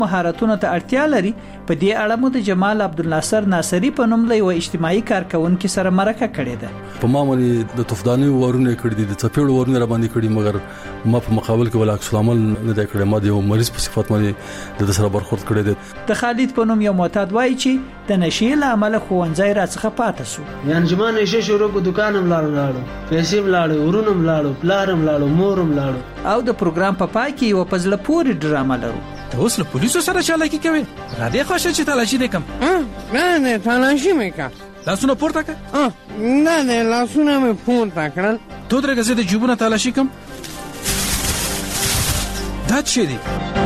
مهارتونو ته اړتیا لري. په دې اړه مو د جمال عبدالناصر ناصری په نوم یو اجتماعي کارکونکو سره مرکه کړې ده. په معمولی د تفدانی ورونه کړی دي، د چپېړو ورونه را باندې کړی، مګر ما په مقابل کې ولا عکس العمل نه دی کړی. ما د یو مریض په صفت باندې د سره برخورد کړی دی. د خالد په نوم یو معتاد وایي چې د نشې له امله ښوونځی راڅخه پاتې شو. یعنی چې ما نشې شروع کو دکانم لاړو، پیسې لاړو، ورونم لاړو، پلارم لاړو، مورم لاړو. او د پروګرام په پای کې یو پزله پورې ډرامه لرو. ته اوس له پولیسو سره چالاکی کوي؟ را دې خوښه چې تلاشي دې کم؟ نه تلاشي مې کا. لاسونه پورته کړه؟ نه لاسونه مې پورته کړل. تو درګه زه د جیبونه تلاشي کم؟ دا څه دی؟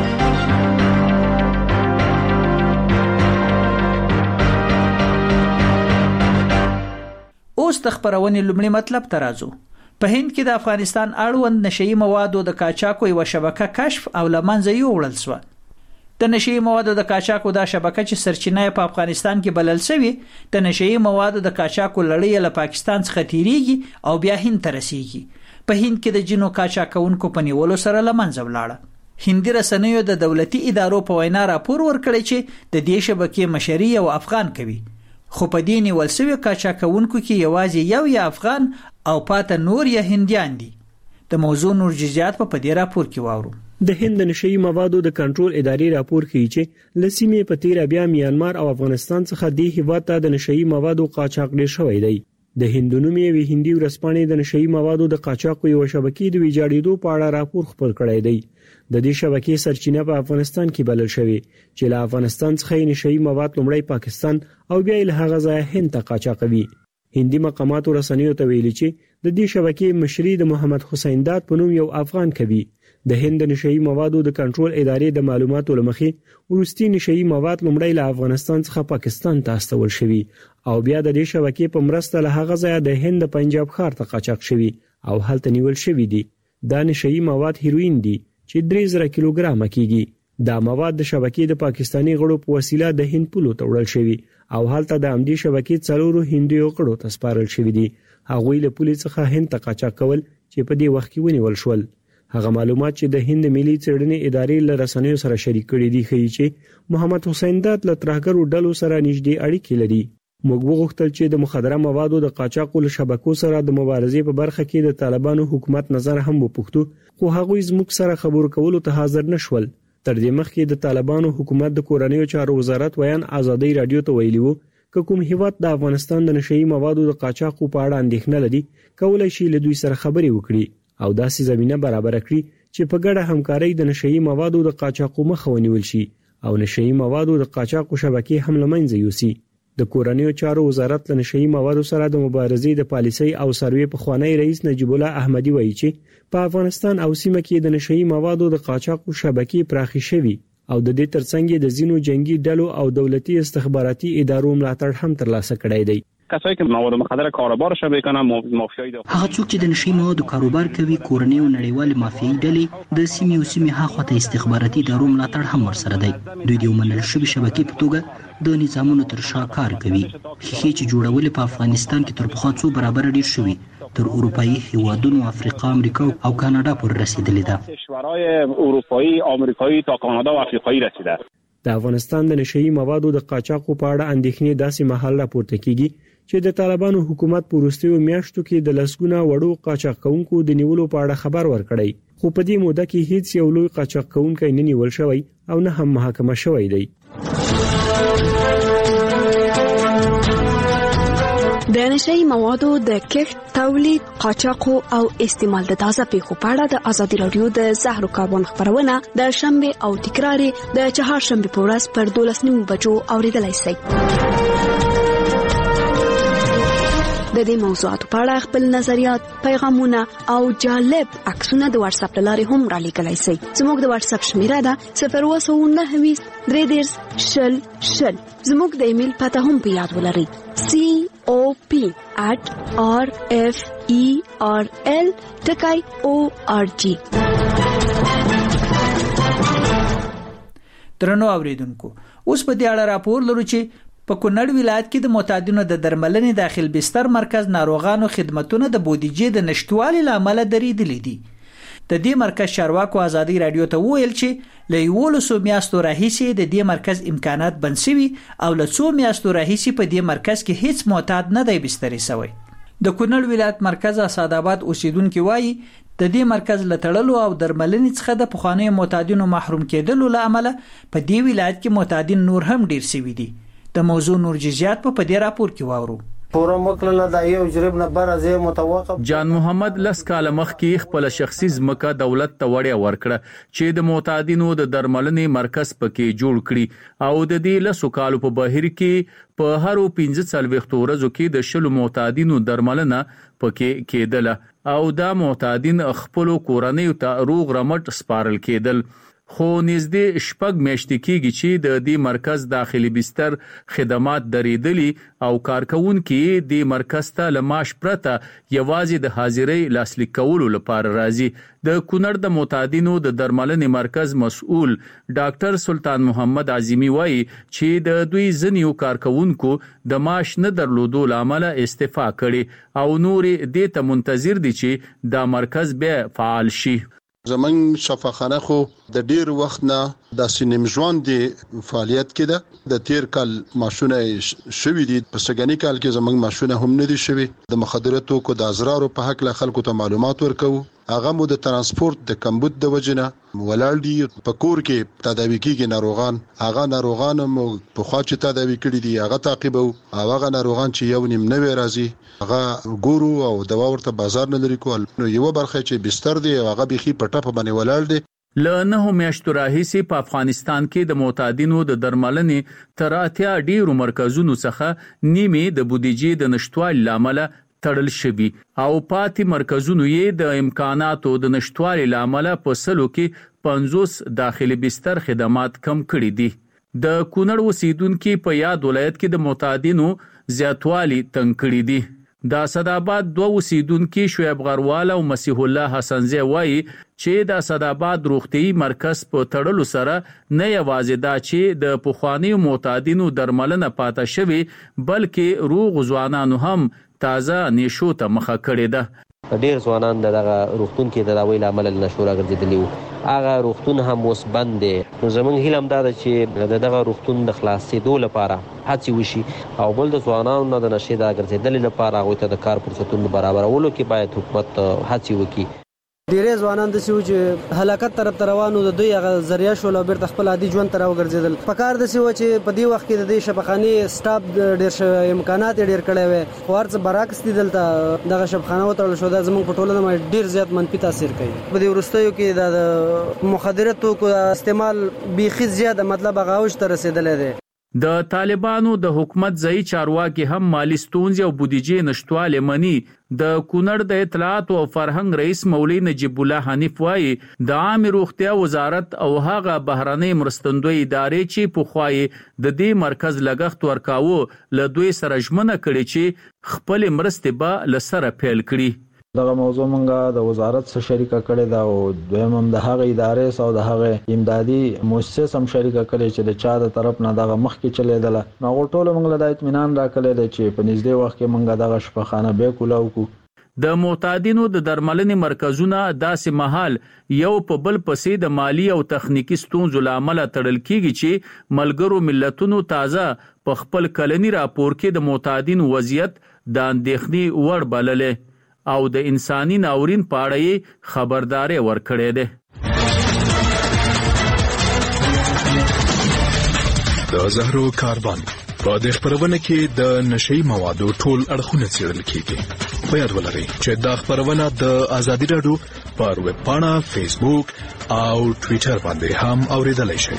اوس د خبرونې لومړی مطلب ته راځو. په هند کې د افغانستان اړوند نشئی موادو د قاچاقو یو شبکه کشف او لمنځه یوړل شو. د نشئی موادو د قاچاقو دا شبکه چې سرچینه په افغانستان کې بلل شوی، د نشئی موادو د قاچاقو لړۍ له پاکستان څخه تیریږي او بیا هند ته رسیږي. په هند کې د جنو قاچاقونکو په نیولو سره لمنځه ولاړه. هندي رسنیو د دولتي ادارو په وینا راپور ورکړی چې د دې شبکې مشري یو افغان کوي، خو په دې نیول شوی قاچاقونکو کې یوازې یو یا افغان او پاته نور یا هندیان دي. د موضوع نور جزئیات په دې راپور کې واورو. د هند نشئی موادو د کنټرول ادارې راپور کوي چې لسیمې په تیر بیا میانمار او افغانستان څخه د هیواد ته د نشئی موادو قاچاق ډیر شوی دی. د هندونومي وی هندي ورسپانې د نشئی موادو د قاچاق یو شبکې د ویجاړېدو په اړه راپور خپور کړی دی. د دې شبکې سرچینه په افغانستان کې بلل شوی چې له افغانستان څخه نشئی مواد لومړی پاکستان او بیا له هغه ځای هند ته قاچاقوي. هندي مقامات رسنیو ته ویلي چې د دې شبکې مشري د محمد حسین داد په نوم یو افغان کوي. د هند نشئی موادو د کنټرول ادارې د معلوماتو لمخې ورستي نشئی مواد لومړی له افغانستان څخه پاکستان ته استول شوی او بیا د دې شبکې په مرسته له هغه ځای د هند پنجاب ښار ته قاچاق شوی او هلته نیول شوی دي. دا نشئی مواد هیروین دي چې 3000 کیلوګرام کیږي. دا مواد د شبکې د پاکستانی غړو په وسیله د هند پولو ته وړل شوی او هلته د امدی شبکې څلورو هندي غړو ته سپارل شوی دي. هغه له پولیس څخه هند ته قاچاق کول چې په دې وخت کې ونیول شول. هغه معلومات چې د هند ملي څېړنې ادارې له رسنیو سره شریک کړي دي ښیي چې محمد حسین داد له ترهګرو ډلو سره نږدې اړیکې لري. موږ وغوښتل چې د مخدره موادو د قاچاقو له شبکو سره د مبارزې په برخه کې د طالبانو حکومت نظر هم وپوښتو، خو هغوی زموږ سره خبرو کولو ته حاضر نشول. تر دې مخکې د طالبانو حکومت د کورنیو چارو وزارت ویان ازادي رادیو ته ویلي وو چې کوم هیواد د افغانستان د نشئی موادو د قاچاقو په اړه اندېښنه لري کولای شي له دوی سره خبرې وکړي او داسې زمينه برابر کړي چې په ګډه همکاري د نشئی موادو د قاچاقو مخه ونیول شي او نشئی موادو د قاچاقو شبکې هم لمنځه یوسي. د کورنیو چارو وزارت له نشئی موادو سره د مبارزې د پالیسۍ او سروې په خوانی رئیس نجیب الله احمدی وایي چې په افغانستان او سیمه کې د نشئی موادو د قاچاقو شبکې پراخې شوي او د دې ترڅنګ د زینو جنگي ډلو او دولتي استخباراتي ادارو ملاتړ هم ترلاسه کړی دی. کسایی که مواد مخدر کاروبارش میکنن مافیایی دي. هغه څوک چې د نشئی موادو کاروبار کوي کورنۍ او نړیوال مافیایي ډلې د سیمې او سیمې هاخوا ته استخباراتي ادارو ملاتړ هم ورسره دی. دوی د منل شوی شبکې په توګه د نظامونو تر شا کار کوي. خېخي چې جوړول په افغانستان کې تر پخوا څو برابر ډیر شوی، تر اروپאי هیوادونو افریقا، امریکا او کاناډا پورې رسیدلې ده. کشورهای اروپאי، آمریکایی تا کانادا او افریقایی رسیده. د افغانستان د نشئی موادو د قاچاقو په اړه اندېښنې داسې مهال راپورته کیږي چې د طالبانو حکومت په وروستیو میاشتو کې د لسګونه وړو قاچاقونکو د نیولو په اړه خبر ورکړی، خو په دې موده کې هیڅ یو لوی قاچاقونکی نه نیول شوی او نه هم محاکمه شوی دی. د نشئی موادو د کښت، تولید، قاچاقو او استعمال د تازه پیښو په اړه د ازادي رادیو د زهرو کاربن خبرونه د شنبه او تکرار د چهارشنبه په ورځ پر 12:30 بجو اوریدلای شئ. د دې موضوعاتو په اړه خپل نظریات، پیغامونه او جالب عکسونه د واتس اپ لارې هم را لیږلای شئ. زموږ د واتس اپ شمیره ده 029233000. زموږ د ایمیل پته هم په یاد ولرئ: cop@referl.org. درنو اوریدونکو، اوس په دې اړه راپور لرو چې په کونړ ولایت کې د معتادینو د درملنې داخل بستر مرکز ناروغانو خدماتونه د بودیجې د نشټوالي لامل درېدلې دي. د دې مرکز چارواکو ازادي رادیو ته وویل چې له 11 میاشتو راهیسې د دې مرکز امکانات بند شوي او له 2 میاشتو راهیسې په دې مرکز کې هیڅ معتاد نه دی بستري شوی. د کونړ ولایت مرکز اسعدآباد اوسیدونکو وایي د دې مرکز له تړلو او درملنې څخه د پخوانیو معتادینو محروم کېدلو له امله په دې ولایت کې معتادین نور هم ډیر شوي دي. د موضوع نور جزئیات په دې راپور کې واورو. جان محمد لس کاله مخکې خپل شخصي ځمکه دولت ته وړیا ورکړه چې د معتادینو د درملنې مرکز پکې جوړ کړي او د دې لسو کالو په بهیر کې په هرو 15 ورځو کې د 10 معتادینو درملنه پکې کېدله او دا معتادین خپل کورنۍ ته روغ رمټ سپارل کېدل. خو نږدې شپږ میاشتې کېږي چې د دې مرکز داخلي بستر خدمات درېدلي او کارکونکي د مرکز ته له معاش پرته یوازې د حاضرۍ لاسلیک کولو لپاره راځي. د کونړ د معتادینو د درملنې مرکز مسؤل ډاکټر سلطان محمد عظیمی وایي چې د دوی ځینیو کارکونکو د معاش نه درلودو لامل استعفا کړي او نور دې ته منتظر دي چې دا مرکز بیا فعال شي. زمنګ شفاخانه خو د ډیر وخت نه د سینم ژوند دی فعالیت کې ده. د تیر کال ماشونه شوي دي، په سګنی کال کې زمنګ ماشونه هم نه دي شوي. د مخدراتو کو د ازرارو په حق له خلکو ته معلومات ورکو. هغه مو د ترانسپورت د کمبود د وجنه ولال دي په کور کې تداوی کیږي ناروغان. هغه ناروغان مو په خوا چې تداوی کړي دي هغه تعقیبو. هغه ناروغان چې یو نیم نه راځي هغه ګورو او دوا ورته بازار نه لري کول. نو یو برخه چې بستر دی هغه بيخي پټه په باندې ولال دي. له 9 میاشتو راهیسې په افغانستان کې د معتادینو د درملنې تر 80 ډیرو مرکزونو څخه نیمه د بودیجې د نشټوالي لامل تړل شوی او پاتې مرکزونو یې د امکاناتو د نشټوالي لامل په سلو کې 50 داخلي بستر خدمات کم کړي دي. د کونړ اوسیدونکو په یاد ولایت کې د معتادینو زیاتوالی تنګ کړي دي. د اسعدآباد 2 اوسیدونکو شعیب غروال او مسیح الله حسنزی وایي چې د اسعدآباد روغتي مرکز په تړلو سره نه یوازې دا چې د پخوانیو معتادینو درملنه پاته شوی بلکې روغ ځوانانو هم تازه نشو ته مخه کړې ده. ډیر ځوانان دغه روغتون کې د داوی لامل نشو راګرځېدلی وو. هغه روغتون هم اوس بند دی. نو زمونږ هیله هم دا ده چې دغه روغتون د خلاصېدو لپاره هڅې وشي او بل د ځوانانو نه د نشې د راګرځېدلې لپاره هغوی ته د کار فرصتونو برابرولو کې باید حکومت هڅې وکړي. ډیرې ځوانان د سیو چې هلاکت طرف ته روانو د دوی هغه ذریعہ شول او بیرته خپل عادي ژوند ته راوګرځیدل. په کار د سیو چې په دې وخت کې د دې شفاخانه سټاف ډیر امکانات ډیر کړي وي خو ورڅ برعکس دي دلته دغه شفاخانه وتړل شو. دا زموږ په ټولنه باندې ډیر زیات منفي تاثیر کوي. په دې ورستیو کې د مخدراتو کو استعمال بيخي زیاته مطلب هغه اوج ته رسیدلې ده. د طالبانو د حکومت ځای چارواکي هم مالی ستونزې او بودیجې نشټواله مني. د کونړ د اطلاعات او فرهنګ رئیس مولوی نجیب الله حنیف وایي د عام روغتیا وزارت او هغه بهرنۍ مرستندوی ادارې چې په خوای د دې مرکز لګښت ورکاوه له دوی سره ژمنه کړې چې خپل مرستې به لسره پیل کړي. دغه موضوع مونږه د وزارت سره شریکه کړې ده او دویم هم د هغه ادارې او د هغه امدادي مؤسسه هم شریکه کړې چې د چا د طرف نه دغه مخ کې چلیدله. نو ټول مونږ له اطمینان راکړل چې په نږدې وخت کې مونږه دغه شفاخانه به کولاو کو. د معتادینو د درملنې مرکزونه داسې مهال یو په بل پسې د مالی او تخنیکی ستونزو لامل تړل کیږي چې ملګرو ملتونو تازه په خپل کلنی راپور کې د معتادینو وضعیت د اندېښنې وړ بللې او د انساني ناورین په اړه خبرداري ورکړې ده. د زهرو کاربن په دې خبرونه کې د نشئی موادو ټول اړخونه څېړل کیږي. په یاد ولرئ چې دا خبرونه د ازادي رادیو پر ویب پاڼه، فیسبوک او ټوئیټر باندې هم اوریدلای شئ.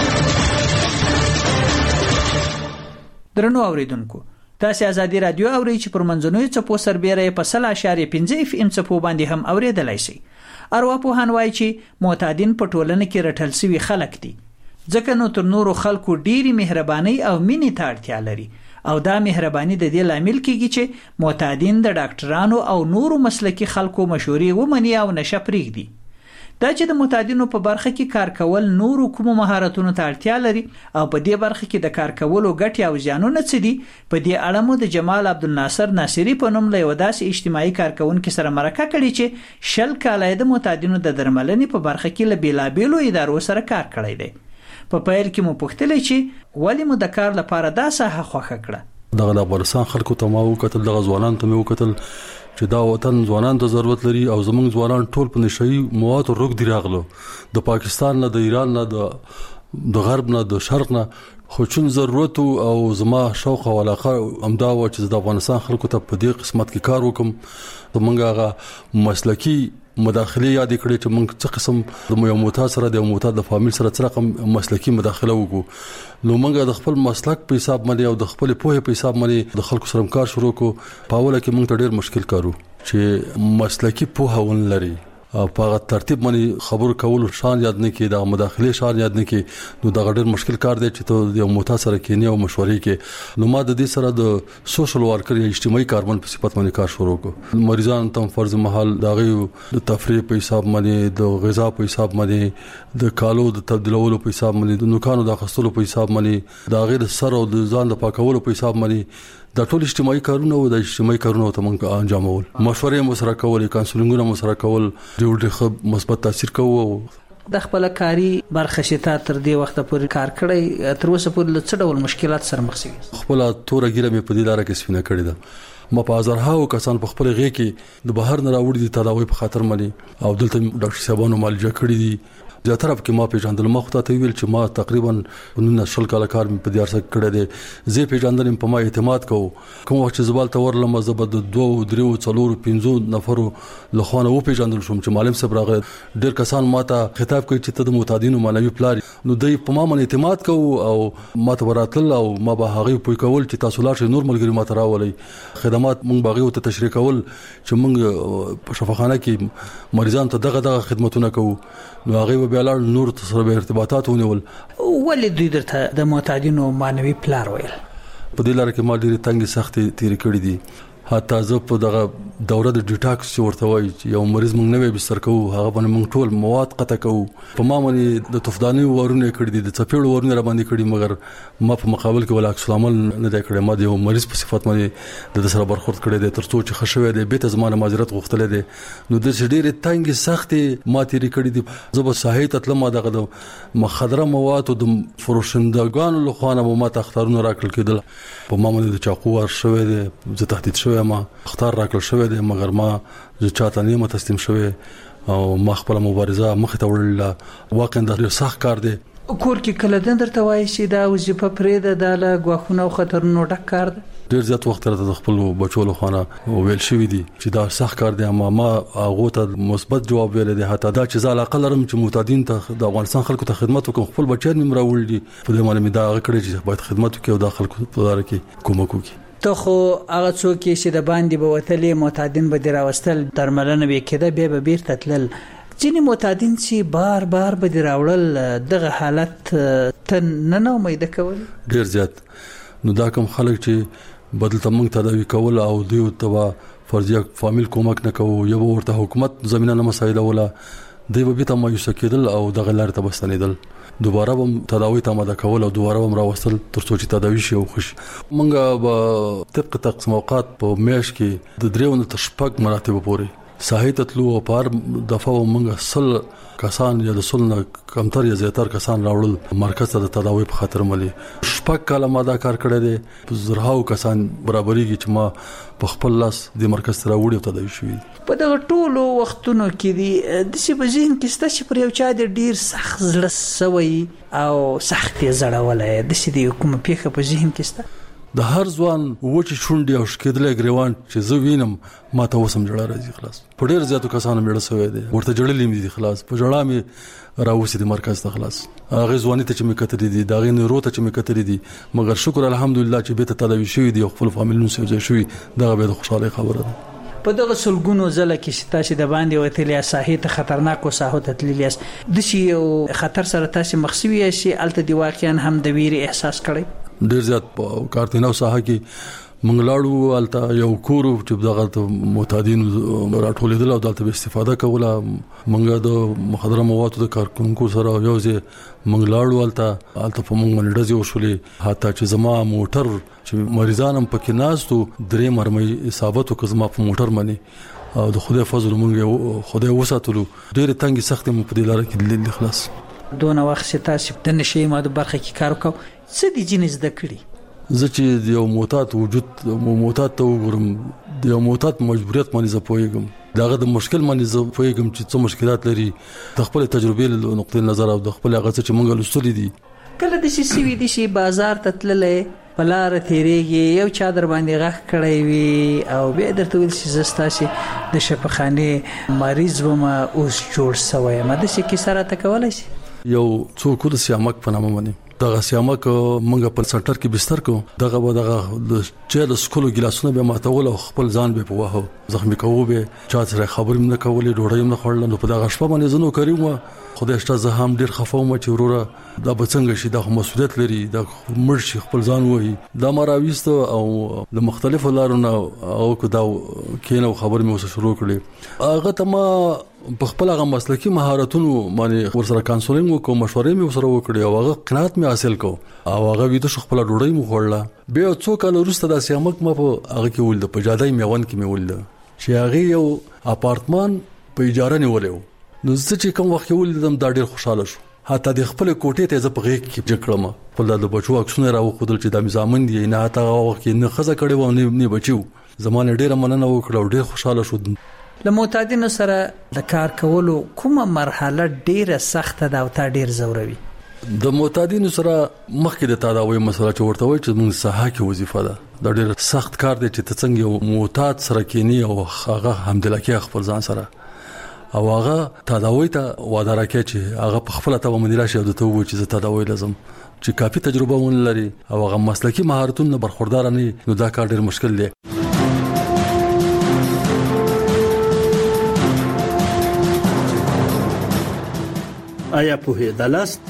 درنو اوریدونکو، تاسو ازادي رادیو اورئ چې پر منځنوي څپو سربېره په 0.5 FM څپو باندې هم اوریدلای شئ. ارواپوهان وایي چې معتادین په ټولنه کې رټل شوي خلک دي، ځکه نو تر نورو خلکو ډېری مهرباني او مینې ته اړتیا لري او دا مهرباني د دې لامل کیږي چې معتادین د ډاکټرانو او نورو مسلکي خلکو مشورې ومني او نشه پرېږدي. دا چې د متعدینو په برخه کې کار کول نور کوم مهارتونو ته اړتیا لري او په دې برخه کې د کار کولو ګټې او زیانونه څه دي. په دې اړه مو د جمال عبدالناصر ناصری په نوم له یو داسې اجتماعي کارکونکو سره مرکه کړې چې 10 کاله د متعدینو د درملنې په برخه کې له بیلابیلو ادارو سره کار کړی دی. په پیل کې مو پوښتلې چې ولې مو د کار لپاره دا ساحه خوښه کړه. دغه د افغانستان خلکو ته ما وکتل، دغه ځوانان ته مې وکتل چې دا وطن ځوانان ته ضرورت لري او زمونږ ځوانان ټول په نشئی موادو روغ دی راغلو، د پاکستان نه، د ایران نه، د غرب نه، د شرق نه، خو چون ضرورت او زما شوق او علاقه امدا و چې د افغانستان خلکو ته په دې قسمت کې کار وکم. زمونږ هغه مسلکی مداخله یاد کړې چې موږ څه قسم د یو معتاد سره د معتاد د فامیل سره څه رقم مسلکی مداخله وکړو. نو موږ د خپل مسلک په حساب باندې او د خپل پوهه په حساب باندې د خلکو سره کار شروع کو. په اوله کې موږ ته ډېر مشکل کارو چې مسلکی پوهه ون لري په ترتیب باندې خبر کول شان یاد نه کې، د مداخله شان یاد نه کې. نو دا ډېر مشکل کار دی چې ته یو معتاد سره کېنی او مشورې کې. نو ما د دې سره د سوشل ورکر یا اجتماعي کارمن په صفت باندې کار شروع کو. مریضان ته فرض محل داغي د تفریح په حساب باندې، د غذا په حساب باندې، د کالو د تبدیلولو په حساب باندې، د نوکانو د خستلو په حساب باندې، د غیر سر او د ځان د پاکولو په حساب باندې، دا ټول اجتماعي کارونه او د اجتماعي کارونه ته موږ انجامول. مشورې مو سره کول، کانسلینګونه مو سره کول، ډېر مثبت تاثیر کوو. د خپل کاری برخه شته تر دې وخت پورې کار کړی، تر اوسه پورې څه ډول مشکلات سره مخ شوي؟ خپل تور ګیره مې په دې لار کې سپینه کړې ده. ما په هزارهاو کسان په خپل غې کې د بهر نه راوړي دي تداوی په خاطر باندې، او دلته ډاکټر صاحبانو معالجه کړې دي. زیاتره په کې ما پیژندل، ما خو ته ویل چې ما تقریبا 19 کال کار په دیار سره کړی دی. زه پیژندل په ما اعتماد کوم. کوم وخت چې زبال ته ورلم زبد 2 3 4 5 نفرو لخوانه و پیژندل شوم چې معلم صاحب راغی. ډېر کسان ما ته خطاب کوي چې ته د معتادینو معنوي پلار. نو دوی په ما باندې اعتماد کوي او ما ته وراتل او ما به هغه پوي کول چې تاسو لاړ شئ نور ملګری ما ته راولي. خدمات مونږ باغي ته تشریح کول چې مونږ په شفاخانه کې مریضان ته دغه خدماتونه کوو. نو هغه به لاړ نور سره به ارتباطات ونیول. ولې دوی درته د معتادینو معنوي پلار ویل؟ په دې لار کې ما ډېری تنګ سختي تیر کړې دي. حتی زه په دغه دوره د ډیټاکس چې ورته وایي چې یو مریض موږ نه بستر کوو، هغه باندې موږ ټول مواد قطع کوو. په ما باندې د تفداني ورونه کړی دي، د چپېړو ورونه را باندې کړی، مګر ما په مقابل کې ولا عکس العمل نه دی کړی. ما د یو مریض په صفت باندې د سره برخورد کړی دی ترڅو چې خښوي دی به ته زمانه معذرت غوښتل دي. نو د ډېرې تنګ سختي ما تیری کړی دي. زه به صحیح تطلم دغه د مخدره مواد او د فروشندگانو له خوانه ما ته اختارونه راکړل کېدل. په ما باندې د چاقو ور شوی دی، زه تهدید شوی ما اختار راکړل شوی دی، مګر ما زه چاته نه تسلیم شوی او ما خپل مبارزه مخ ته وړل. واقعا دا سخت کار دی. کور کې کله درته وایي چې دا وظیفه پرې ده، د غواخونو او خطرونو ډک کار ده؟ ډېر زیات وخت راته د خپل بچو له خانه ویل شوی دی چې دا سخت کار دی، اما ما هغه ته مثبت جواب ویل دی. حتی دا چې زه علاقه لرم چې معتادین ته د افغانستان خلکو ته خدمت وکړم، خپل بچیان مې راوړل دي په دې باندې دا کړی چې باید خدمت وکړي او د خلکو په لار کې کومک وکړي. ته خو هغه څوک چې د باندې به وتلې معتادین به دراوستل درملنه به کېده به بیرته تلل. ځینې معتادین چې بار بار به دراوړل دغه حالت ته نه امید کول ډیر زیات. نو دا کوم خلک چې بدل تمنګ تداوی کول او دوی ته فرضیه فامیل کومک نه کوو، یو ورته حکومت زمينه نه مسایده ولا دوی به ته مایوس کېدل او دغه لار ته بستنیدل. دوباره هم تداوی ته ماده کول او دوباره هم راوستل ترڅو چې تداوی شي او خوش. مونږه به طبق تقسیم اوقات په میاش کې د 3 تر 6 مراتب پورې صحیح تطلو او پر دفعه مونږه سل کسان یا د سلنه کمتر یا زیاتر کسان راوړل مرکز ته د تداوی په خاطر ملي. 6 کاله ما دا کار کړی دی. زرهاو کسان برابرېږي چې ما په خپل لاس د مرکز ته راوړی او تداوی شوی. په دغه ټولو وختونو کې دي د سی په ذهن کې ستاسو چې پر یو چا د ډیر سخت زړه سوی او سخت زړولای د سی د کوم پیخه په ذهن کې ستاسو د هر ځوان وچی شونډي او شکېدلې ګریوان چې زه وینم ما ته وسم جړه راځي. خلاص په ډیر زیاتو کسانو مړ سوی دي، ورته جړلې مې دي. خلاص په جړه مې راوسی د مرکز ته. خلاص هغه ځواني ته چې مې کترې دي، دا غي نورو ته چې مې کترې دي، مګر شکر الحمدلله چې به ته تداوی شوی دي او خپل فامیلونو سره شوی. دا به د خوشاله خبره ده. په دغه سلګونو ځله کې تاسو د باندې وتلې ساحې ته خطرناک او ساحو ته تللیاس د شي او خطر سره تاسو مخسوي شي الته دی واقعا هم د ویری احساس کړی؟ ډیر زیات په کارتینو ساحه کې منګلاړو الته یو کور چې دغه معتادین راټولېدل او دلته استفاده کوله منګه د مخدره موادو د کارکونکو سره یو ځای منګلاړو الته په منګ باندې ډزې وشولې حتی چې زما موټر چې مریضان هم پکې ناستو درې مرمۍ ثابت وکړ زما په موټر باندې او د خدای فضل مونږ خدای وساتلو ډېر تنګي سخت مو په دې لار کې لیدل خلاص دونه وخت چې تاسو د نشي ماده برخه کې کار وکاو څه دي جنس د کړی زه چې یو معتاد وجود معتاد ته وګورم د یو معتاد مجبوریت باندې زه پوهیږم داغه د مشکل باندې زه پوهیږم چې څه مشکلات لري د خپل تجربې له نقطې نظر او د خپل هغه چې موږ لوستل دي کله د سی وی دي شي بازار ته تللې بلار تیریږي یو چا در باندې غږ کړی وي او به درته ویل شي زستاسي د شفاخانه مریض ومه اوس جوړ سوی مده شي کی سره تکولای شي یو څوک د سیامک په نامه باندې دغه سیامک منګه په سنټر کې بستر کو دغه د چیل سکولو ګلاسونه به ماتول او خپل ځان به په واه زخمی کوو به چا سره خبرې نه کولې ډوړې نه خورل نو په دغه شپه باندې زنو کړیو خدای شته زه هم ډیر خفاوم چې وروره دا بڅنګ شي د مسؤلیت لري د مرشي خپل ځان وایي دا مراويست او د مختلفو لارونو او کدا کینو خبر مې وسه شروع کړې هغه ته ما په خپل هغه مسلکی مهارتونو باندې ورسره کانسولینګ وکړم مشورې مې ورسره وکړې او هغه قناعت مې حاصل کړ او هغه ویته خپل ډوډۍ مې خوړله به څو کال وروسته د سیامک ما په هغه کې ول د پجادای میوان کې مې ول چې هغه یو اپارتمان په اجاره نیولیو نو زه چې کوم وخت ولدم دا ډېر خوشاله شو حتی د خپل کوټې ته زه په غېږ کې جکړم په د بچو عکسونه راو خودل چې د میزامن دی نه حتی وخت کې نه خزه کړي و نه بچو زمانه ډېر مننه وکړه او ډېر خوشاله شو د معتادینو سره د کار کولو کومه مرحله ډېره سخته ده او تا ډېر زوروي د معتادینو سره مخکې د تداوی مسله چې ورته وایي چې موږ ساحه کې وظیفه ده دا ډېر سخت کار دی چې څنګه یو معتاد سره کینی او هغه حمدلله خپل ځان سره او هغه تداوی ته وعده راکړي چې هغه په خپل ته باندې راشي او ته وایي چې تداوی لازم چې کافي تجربه ون لري او هغه مسلکی مهارتونه برخوردار نه نو دا کار ډېر مشکل دی آیا په دلاست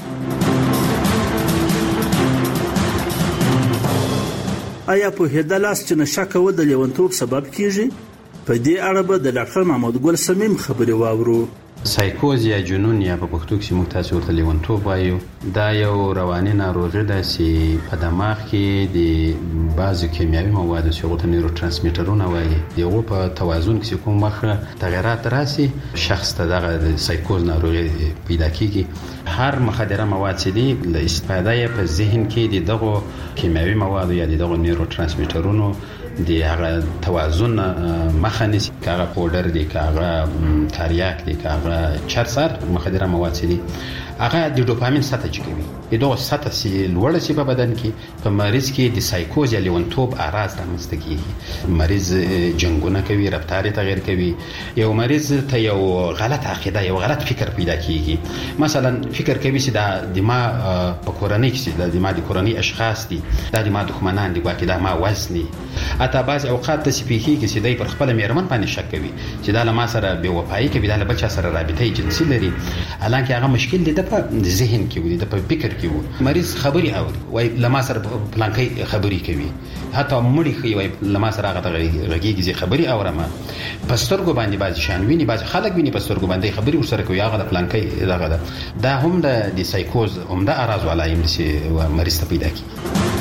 آیا په دلاست چې نشه کول د لیونتوب سبب کیږي په دې اړه به د ډاکټر محمد ګل سمیم خبرې واورو سایکوز یا جنون یا په پښتو کې موږ تاسو ورته لیونتوب وایو دا یو رواني ناروغي ده چې په دماغ کې د بعضو کیمیاوي موادو چې هغه ته نیورو ترانسمیټرونه وایي دغه په توازن کې کوم مخه تغیرات راسي شخص ته دغه سایکوز ناروغي پیدا کیږي هر مخدره مواد چې دي له استفاده په ذهن کې دغه کیمیاوي مواد یا دغه نیورو ترانسمیټرونو دی هغه توازن مخنیس کاغه پودر دی کاغه تریاک دی کاغه چرسر مخدره مواد دي هغه د ډوپامین سطح چکوي دغه سطح سي لوړ سي په بدن کې په مریض کې د سایکوز یا لیونتوب اراز رامنځته کیږي مریض جنګونه کوي رفتار تغیر کوي یو مریض ته یو غلط عقیده یو غلط فکر پیدا کیږي مثلا فکر کوي چې د دماغ په کورنۍ کې د دماغ د کورنۍ اشخاص دي د دماغ دښمنان دي واکې د ما وزني اته بعض اوقات د سپیکی کې چې دای پر خپل میرمن باندې شک کوي چې دا لما سره به وفای کوي دا بچا سره رابطه جنسي لري الانکه هغه مشکل دی په ذهن کې وي د په فکر کې وي مریض خبري اوري وای لما سره پلانکي خبري کوي حتی مړی خي وای لما سره هغه غږیږي خبري اورم پسترګو باندې بعض شان ویني بعض خلک ویني پسترګو باندې خبري ورسره کوي هغه د پلانکي دغه دا هم د سایکوز هم د اراز ولایم چې مریض ته پیدا کی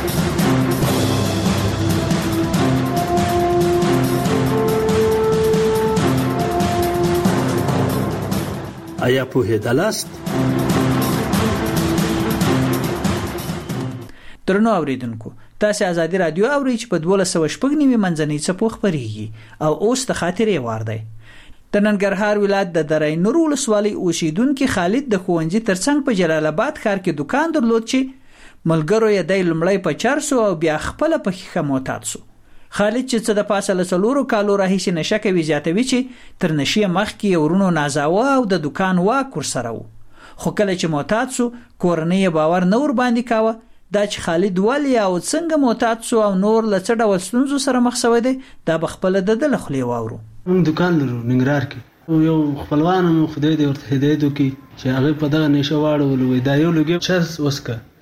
آیا په دلاست درنو اوریدونکو تاسو ازادي رادیو اورئ چې په 1290 منځنۍ څپو خبريږي او اوس د خاطرې وار دی د ننګرهار ولایت د درې نور ولسوالۍ اوسیدونکو خالد د خوندې ترڅنګ په جلال آباد ښار کې دکان درلود چې ملګرو یې د لمړی په 400 او بیا خپل په خښه معتاد شو خالد چې څه د پاسه لسلورو کالو راهیسې نشه کوي زیاتوي چې تر نشي مخ کې ورونو نازاوه او د دکان واک ورسره وو خو کله چې معتاد شو کورنۍ باور نور باندې کاوه دا چې خالد ولی او څنګه معتاد شو او نور لڅ ډول ستونزو سره مخ شوی دی دا بخپل د دلخلي واورو موږ دکان لرو ننګرهار کې یو خپلوان مو خدای دې ورته هدایت وکړي چې هغه په دغه نشه واړو وي دا یو لګي چرس وسکه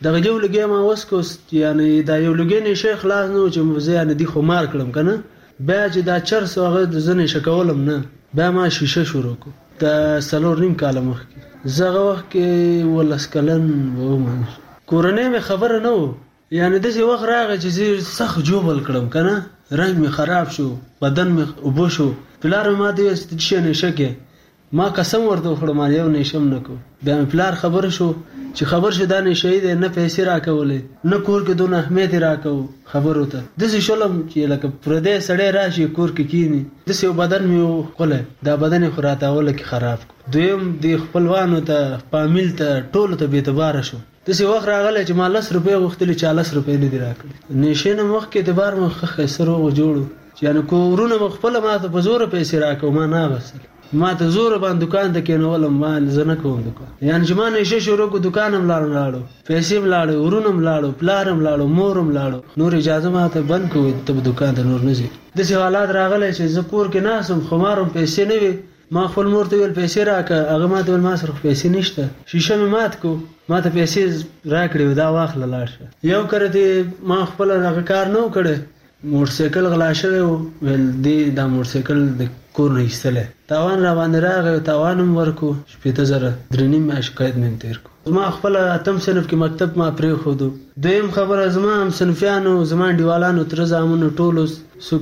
دغه یو لګي ما وسکوس یعنی دا یو لګي نه شیخ خلاص نو چې مزه یعنی دی خو مار کړم کنه بیا چې دا چرس هغه ځنه شکولم نه بیا ما شیشه شروع کو دا 3.5 کال مخکې زغه وخت کې ولس کلن ومن کورنۍ مې خبره نه و یعنی دغه وخت راغی چې سخت جوبل کړم کنه رنگ می خراب شو بدن می وبو شو پلار ما دې چې نشه کې ما قسم ورته وخړم یو نشم نکو بیا پلار خبر شو چې خبر شو دا نه شهید نه پیسې راکولې نه کور کې دونه اهمیت راکو خبر وته د څه شلم چې لکه پردې سړې راشي کور کې کینی د څه بدن می کوله دا بدن خراته ول کې خراب دویم د خپلوانو ته فامیل ته ټول ته به اعتبار شو د څه وخت راغله چې ما 10 روپے غوښتلې 40 روپے نه دی راکړي نشه نه مخ کې اعتبار مخ سره جوړو یعنی کورونه خپل ما ته په زور پیسې راکو ما نه وسل ما ته زور باندې دکان ته کېنولم ما زنه کوم دکان یعنی چې ما نشه شروع کو دکانم لاړو پیسې لاړو ورونم لاړو پلارم لاړو مورم لاړو نور اجازه ما ته بند کوی ته دکان ته نور نه زی د څه حالات راغله چې زکور کې ناسم خمارم پیسې نه وي ما خپل مور ته ویل پیسې راکه هغه ما ته ول ما سره پیسې نشته شیشه مې مات کو ما ته پیسې راکړې دا واخله لاړه یو کړه ما خپل هغه کار نه وکړ موټرسایکل غلا شوی ول دی دا موټرسایکل د کور نه ایستله تاوان را باندې راغی تاوانم ورکو 7000 درنی ما شکایت مې تیر کو ما خپل اتم صنف کې مکتب ما پرې خودو دویم خبره زما هم صنفیانو زما دیوالانو تر زامنو ټولو څوک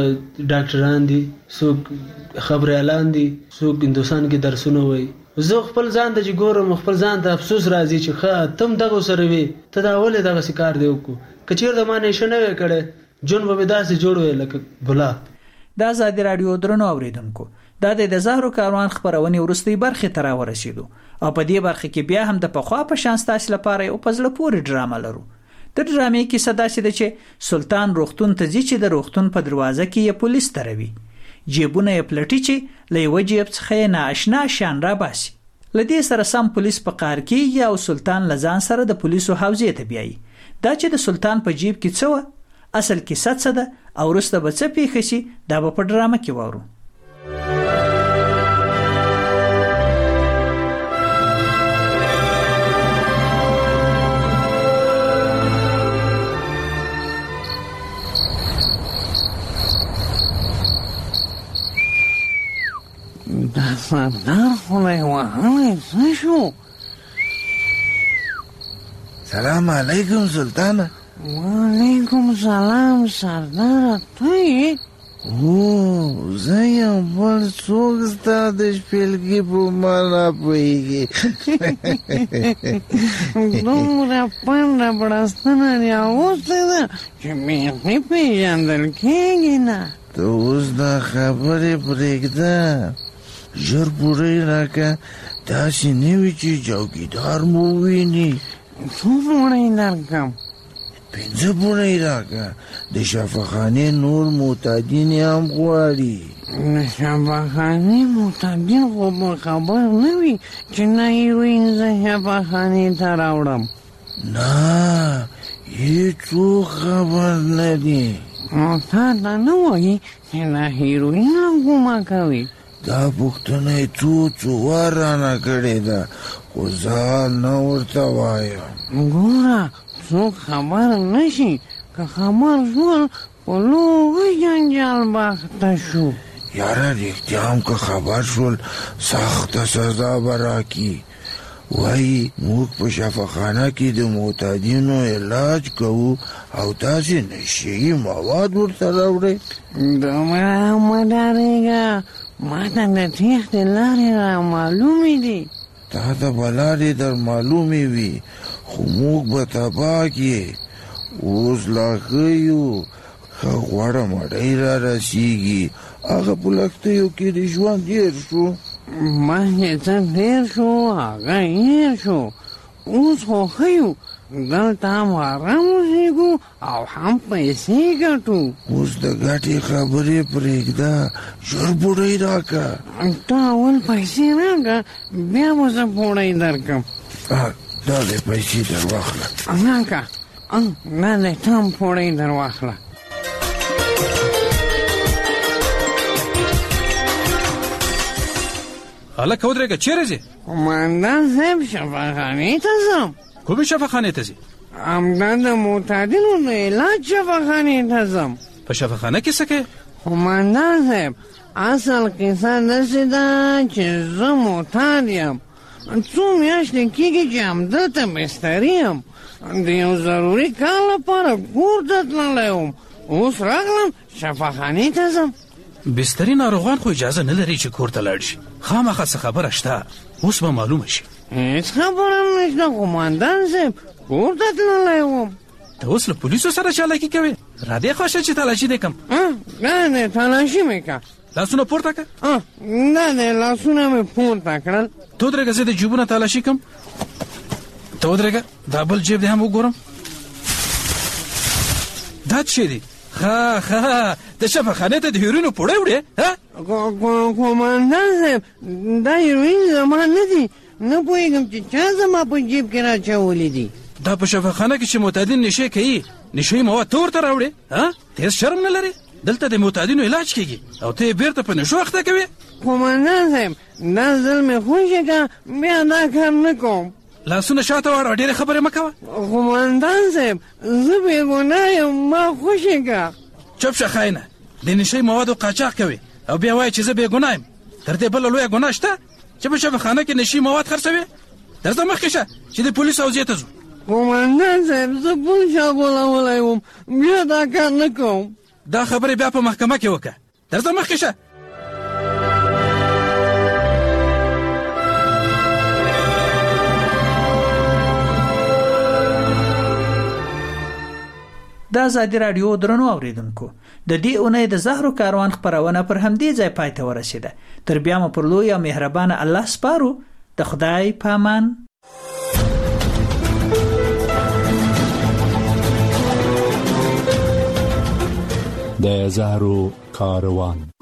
ډاکټران دي څوک خبر اعلان دي څوک هندستان کې درسونه وای زه خپل ځان ته چې ګورم خپل ځان ته افسوس راځي چې ښه تم دغه سره وي ته دا ولې دغه کار دی وکړو کچیر د ما نشه نه وکړې جون به داسې جوړوي لکه ګلا د آزادي رادیو درنو اوریدونکو دا د زهرو کاروان خبرونه ورستي برخه ترا ورسېدو او په دې برخه کې بیا هم د پخوا په شان ستاسو لپاره یو پزله پورې ډرامه لرو د ډرامې کې صدا سي چې سلطان روختون ته ځي چې د روختون په دروازه کې یې پولیس تروي جیبونه یې پلټي چې لې وجیب څخه ناشنا شان را باسي لدې سره سم پولیس په قار کې او سلطان لزان سره د پولیسو حوزې ته بیاي دا چې د سلطان په جیب کې څه اصل کې څه ده او وروسته به څه پیښ شي دا په ډرامه کې وورو دا سردار خدای وهلی څه شو سلام علیکم سلطانه وعلیکم سلام سردار ته زه یم بل څوک ستا د شپېلګي په معنا پوهېږي دومره پنډه بړستنه دې اغوستې ده چې بیخي پېژندل کېږي نه ته اوس دا خبرې پرېږده ژر پوړی راکه داسې نه وي چې چوکیدار مو وویني څو پوړی درکړم 5 پوړی راکه د شفاخانې نور معتادین هم غواړي د شفاخانې معتادین خو به خبر نه وي چې نه هیروین زه شفاخانې ته راوړم نه هېڅوک خبر نه دي نو تا ته نه وایي چې دا هیروین هم ګومه کوي دا پوښتنه یې څو وار رانه کړې ده خو زه نه ورته وایم ګوره څوک خبر نه شي که خبر شول په لوی جنجال باخته شو یاره رښتیا هم که خبر شول سخته سزا به راکړي وایي موږ په شفاخانه کې د معتادینو علاج کوو او تاسې نشهیي مواد ورته راوړئ دومره مه ډارېږه ما ته د تېښتې لارې را معلومې دي تا ته به لارې در معلومې وي خو موږ به تباه کړې اوس لا ښه یو ښه غوړه مړۍ را رسېږي هغه په لښتیو کې د ژوند هېر شو مخکې څه تېر شو هغه هېر شو اوس خو ښه یو دلته هم آرام اوسېږو او هم پیسې ګټو اوس د ګټې خبرې پرېږده ژر پوړۍ راکړه ته اول پیسې راکړه بیا به زه پوړۍ درکړم دا دی پیسې در واخله راکړه دا دی ته هم پوړۍ در واخله هلکه ودرېږه چیرې ځې قومندان صاحب شفاخانې ته ځم کومې شفاخانې ته ځې همدا د معتادینو د علاج شفاخانې ته ځم. په شفاخانه کې څه کوې؟ قومندان صاحب اصل کیسه داسې ده چې زه معتاد یم. څو میاشتې کېږي چې همدلته بستري یم. د یو ضروري کار لپاره کور ته تللی وم. اوس راغلم شفاخانې ته ځم. بستري ناروغان خو اجازه نه لري چې کور ته لاړ شي. خامخا څه خبره شته، اوس به معلومه شي. هېڅ خبره نشته قومندان صاحب، کور ته تللی وم. ته اوس له پولیسو سره چالاکي کوې؟ را دې خوښه چې تلاشي دې کم. نه تلاشي مې که. لاسونه پورته که. نه لاسونه مې پورته کړل. ته ودرېږه، زه د جیبونه تلاشي کم. ته ودرېږه، دا بل جیب دې هم وګورم. دا څه دی؟ ها د شفاخانې ته د هیروینو پوړی وړې؟ قومندان صاحب دا هیروین زما نه دي. نه پوهېږم چې چا زما په جیب کې راچولي دي. دا په شفاخانه کې چې معتادین نشې کوي، نشهیي مواد ته ورته راوړې؟ ته هېڅ شرم نه لرې؟ دلته د معتادینو علاج کېږي او ته یې بېرته په نشو اخته کوې. قومندان صاحب دا ځل مې خوښې که بیا دا کار نه کوم. لاسونه شاته واړه، ډېرې خبرې مه کوه. قومندان صاحب زه بېګناه یم، ما خوښې که. چپ شه خاینه، د نشهیي موادو قاچاق کوې او بیا وایې چې زه بېګناه یم. تر دې بله لویه ګناه شته چې په شفاخانه کې نشهیي مواد خرڅوې؟ درځه مخکې شه چې د پولیسو حوزې ته ځو. قومندان صاحب زه بل چا بولولی وم، بیا دا کار نه کوم. دا خبرې بیا په محکمه کې وکړه. درځه مخکې شه. د ازادي راډیو درنو اوریدونکو، د دې اونۍ د زهرو کاروان خپرونه پر همدې ځای پای ته ورسېده. تر بیا مو پر لوی او مهربانه الله سپارو. د خدای په امان. د زهرو کاروان.